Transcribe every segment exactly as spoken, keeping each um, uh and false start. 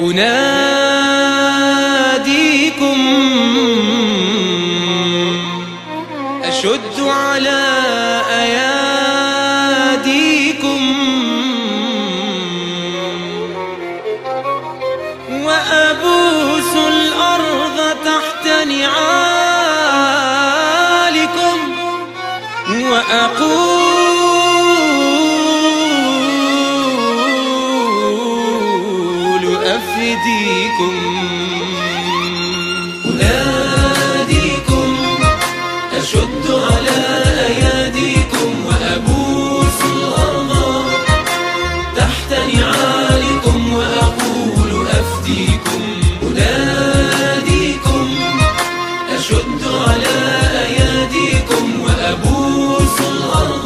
أناديكم أشد على أياديكم وأبوس الأرض تحت نعالكم وأقول أفديكم. أناديكم أشد على أياديكم وأبوس الأرض تحت نعالكم وأقول أفديكم. أناديكم أشد على أياديكم وأبوس الأرض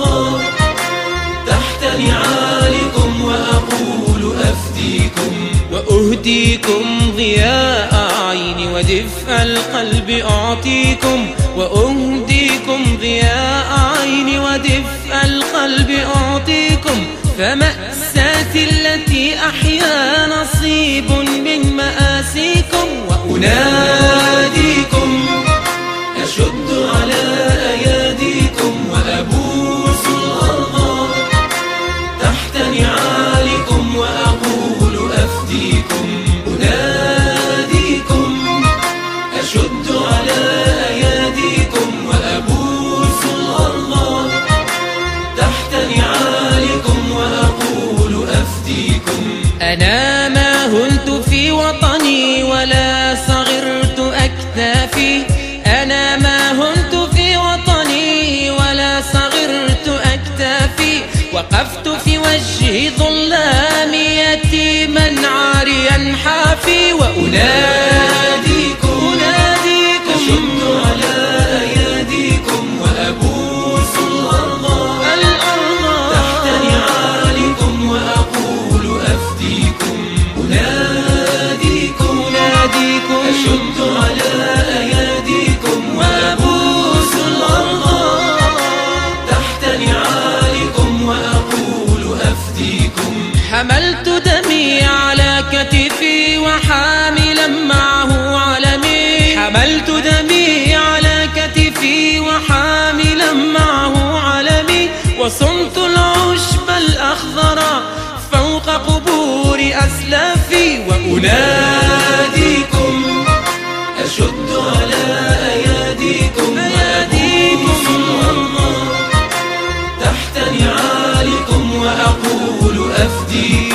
تحت نعالكم وأقول أفديكم. وأهديكم ضياء عيني ودفء القلب أعطيكم. وأهديكم ضياء عيني ودفء القلب أعطيكم. فمأساتي التي أحيا نصيب من مآسيكم. وأناديكم أشد على أياديكم وأبوس الأرض تحت نعالكم وأقول أفديكم. أناديكم أشد على أياديكم وأبوس الأرض تحت نعالكم وأقول أفديكم. أنا ما هنت في وطني ولا صغرت أكتافي. أنا ما هنت في وطني ولا صغرت أكتافي. وقفت في وجه ظلام يتيما عاريا حافي. وأناديكم أناديكم أشد على أياديكم وأبوس الأرض الأرض تحت نعالكم وأقول أفديكم. أناديكم أناديكم أشد على أياديكم وأبوس الأرض تحت نعالكم وأقول أفديكم. حملت دمي على كتفي وحاملا معه علمي. حملت دمي على كتفي وحاملا معه علمي. وصمت العشب الأخضر فوق قبور أسلافي. وأناديكم أشد على أياديكم وأبوس الأرض تحت نعالكم وأقول أفديكم.